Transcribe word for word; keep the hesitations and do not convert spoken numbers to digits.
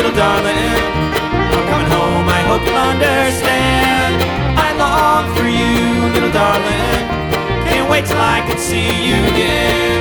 little darling. I'm coming home, I hope you'll understand. I long for you, little darling. Can't wait till I can see you again.